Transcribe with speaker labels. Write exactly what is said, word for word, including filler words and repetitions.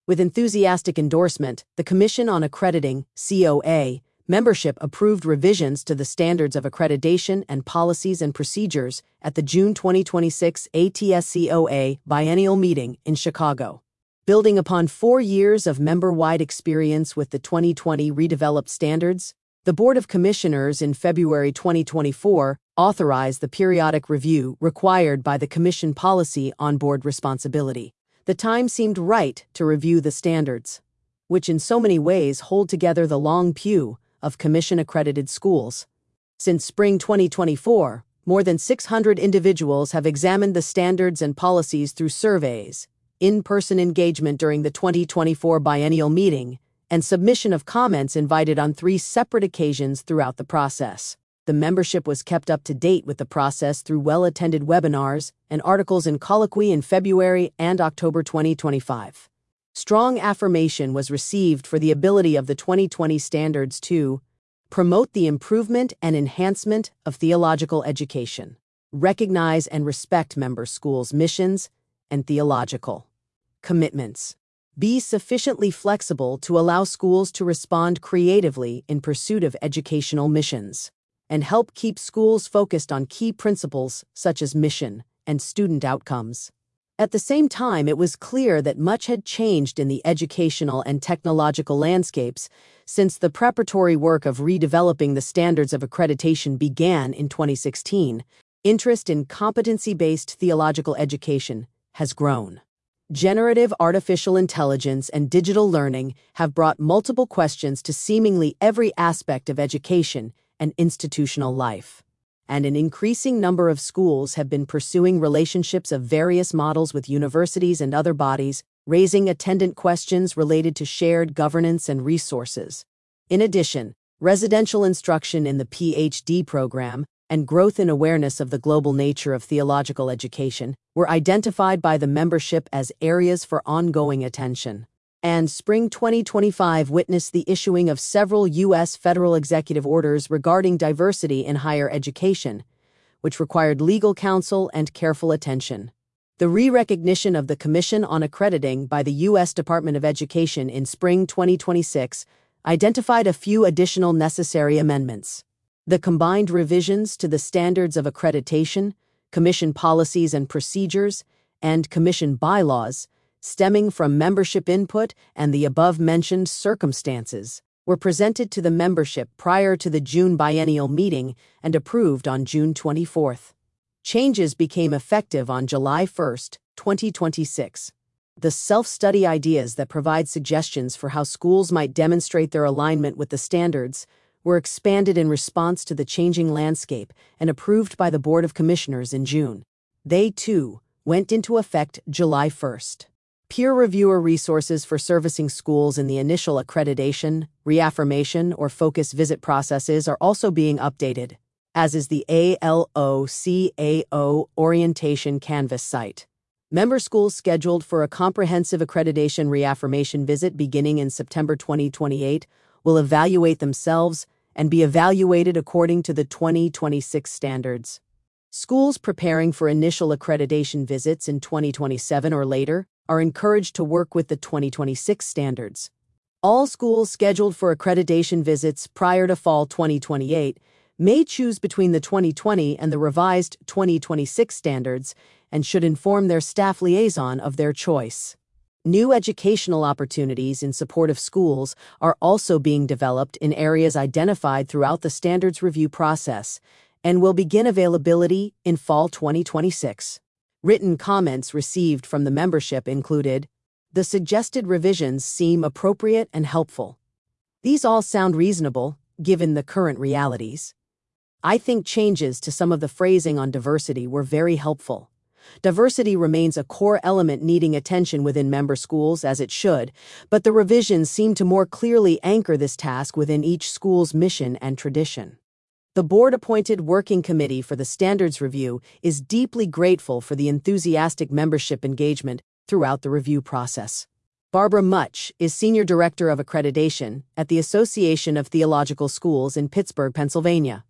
Speaker 1: With enthusiastic endorsement, the Commission on Accrediting, C O A, membership approved revisions to the standards of accreditation and policies and procedures at the June twenty twenty-six A T S C O A biennial meeting in Chicago. Building upon four years of member-wide experience with the twenty twenty redeveloped standards, the Board of Commissioners in February twenty twenty-four authorized the periodic review required by the Commission policy on board responsibility. The time seemed right to review the standards, which in so many ways hold together the long pew of Commission-accredited schools. Since spring twenty twenty-four, more than six hundred individuals have examined the standards and policies through surveys, in-person engagement during the twenty twenty-four biennial meeting, and submission of comments invited on three separate occasions throughout the process. The membership was kept up to date with the process through well-attended webinars and articles in Colloquy in February and October twenty twenty-five. Strong affirmation was received for the ability of the twenty twenty standards to promote the improvement and enhancement of theological education, recognize and respect member schools' missions and theological commitments, be sufficiently flexible to allow schools to respond creatively in pursuit of educational missions, and help keep schools focused on key principles such as mission and student outcomes. At the same time, it was clear that much had changed in the educational and technological landscapes since the preparatory work of redeveloping the standards of accreditation began in twenty sixteen. Interest in competency-based theological education has grown. Generative artificial intelligence and digital learning have brought multiple questions to seemingly every aspect of education and institutional life, and an increasing number of schools have been pursuing relationships of various models with universities and other bodies, raising attendant questions related to shared governance and resources. In addition, residential instruction in the P H D program and growth in awareness of the global nature of theological education were identified by the membership as areas for ongoing attention. And spring twenty twenty-five witnessed the issuing of several U S federal executive orders regarding diversity in higher education, which required legal counsel and careful attention. The re-recognition of the Commission on Accrediting by the U S Department of Education in spring twenty twenty-six identified a few additional necessary amendments. The combined revisions to the standards of accreditation, Commission policies and procedures, and Commission bylaws stemming from membership input and the above-mentioned circumstances, were presented to the membership prior to the June biennial meeting and approved on June twenty-fourth. Changes became effective on July first, twenty twenty-six. The self-study ideas that provide suggestions for how schools might demonstrate their alignment with the standards were expanded in response to the changing landscape and approved by the Board of Commissioners in June. They, too, went into effect July first. Peer reviewer resources for servicing schools in the initial accreditation, reaffirmation, or focus visit processes are also being updated, as is the A L O C A O Orientation Canvas site. Member schools scheduled for a comprehensive accreditation reaffirmation visit beginning in September twenty twenty-eight will evaluate themselves and be evaluated according to the twenty twenty-six standards. Schools preparing for initial accreditation visits in twenty twenty-seven or later are encouraged to work with the twenty twenty-six standards. All schools scheduled for accreditation visits prior to fall twenty twenty-eight may choose between the twenty twenty and the revised twenty twenty-six standards and should inform their staff liaison of their choice. New educational opportunities in support of schools are also being developed in areas identified throughout the standards review process and will begin availability in fall twenty twenty-six. Written comments received from the membership included, "The suggested revisions seem appropriate and helpful. These all sound reasonable, given the current realities. I think changes to some of the phrasing on diversity were very helpful. Diversity remains a core element needing attention within member schools, as it should, but the revisions seem to more clearly anchor this task within each school's mission and tradition." The board-appointed Working Committee for the Standards Review is deeply grateful for the enthusiastic membership engagement throughout the review process. Barbara Much is Senior Director of Accreditation at the Association of Theological Schools in Pittsburgh, Pennsylvania.